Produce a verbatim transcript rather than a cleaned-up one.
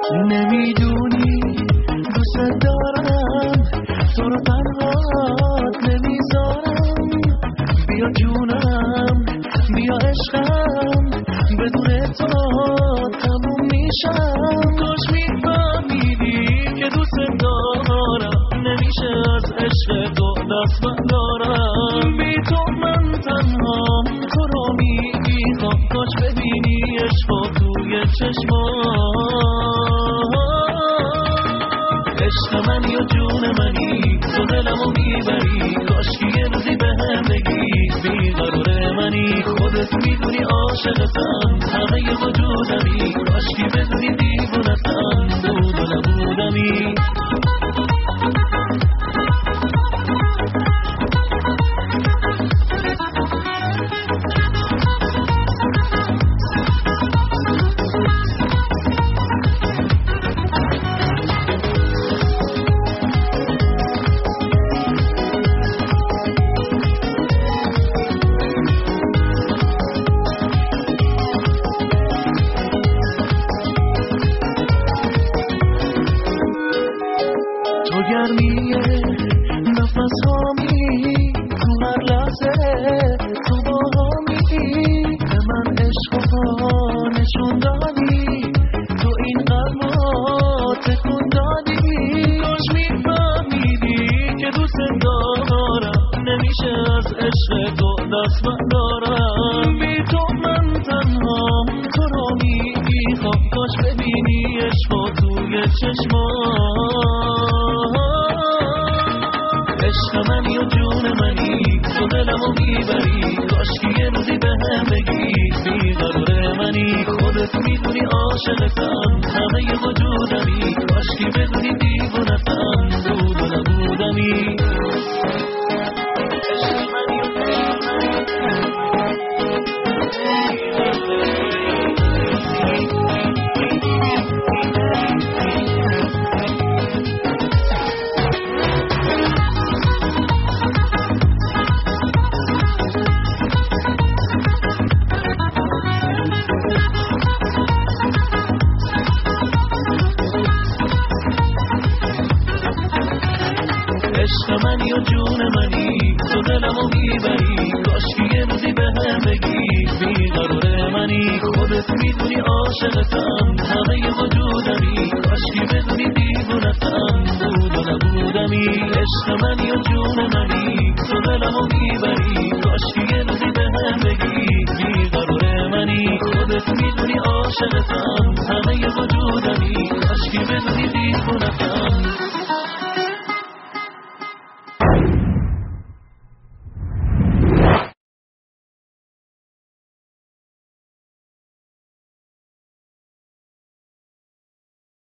نمیدونی دوست دارم تو رو تنهات نمیذارم بیا جونم بیا عشقم بدون تو تموم میشم کاش میفهمیدی که دوست دارم نمیشه از عشق تو دست بردارم بی تو من تنهام تو رو میخوام کاش ببینی عشق توی چشمام عشق من یا جون منی تو دلمو میبری کاشکی یه روزی به هم بگی بیقرار منی خودت میدونی عاشقتم همه وجودمی کاشکی بدونی دیوونتم بود و نبودمی تو گرمیه نفس هامی تو هر لحظه تو با هامی به من عشق ها نشون دادی تو این قلبا تکون دادی کاش میفهمیدی که دوست دارم نمیشه از عشق تو دست بردارم بی تو من تنهام تو رو میخوام کاش ببینی عشق توی چشمام عشق منی و جون منی تو دلمو میبری کاشکی یه روزی به هم بگی بیقرار منی خودت میدونی عاشقتم همه وجودمی کاشکی بدونی دیوونتم بود و نبودمی عشق منی و عشق منی و جون منی تو دلمو میبری کاشکی یه روزی به هم بگی بیقرار منی خودت میدونی عاشقتم همه وجودمی کاشکی بدونی دیوونتم بود و نبودمی عشق منی و جون منی تو دلمو میبری کاشکی یه روزی به هم بگی بیقرار منی خودت میدونی عاشقتم همه وجودمی کاشکی بدونی دیوونتم